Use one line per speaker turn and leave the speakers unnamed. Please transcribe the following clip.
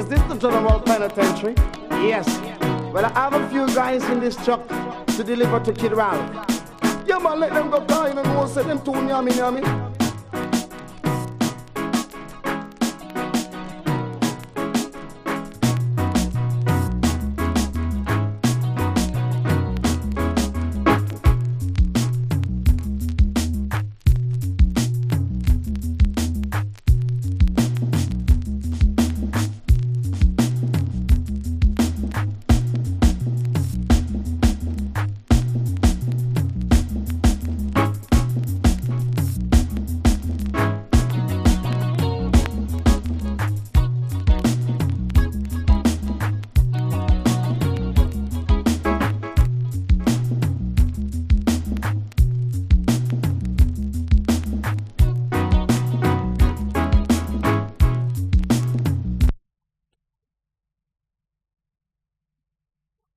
Is this the General Penitentiary? Yes. Well, I have a few guys in this truck to deliver to Kid Ralph. Yeah, man, let them go down and go say them too yummy.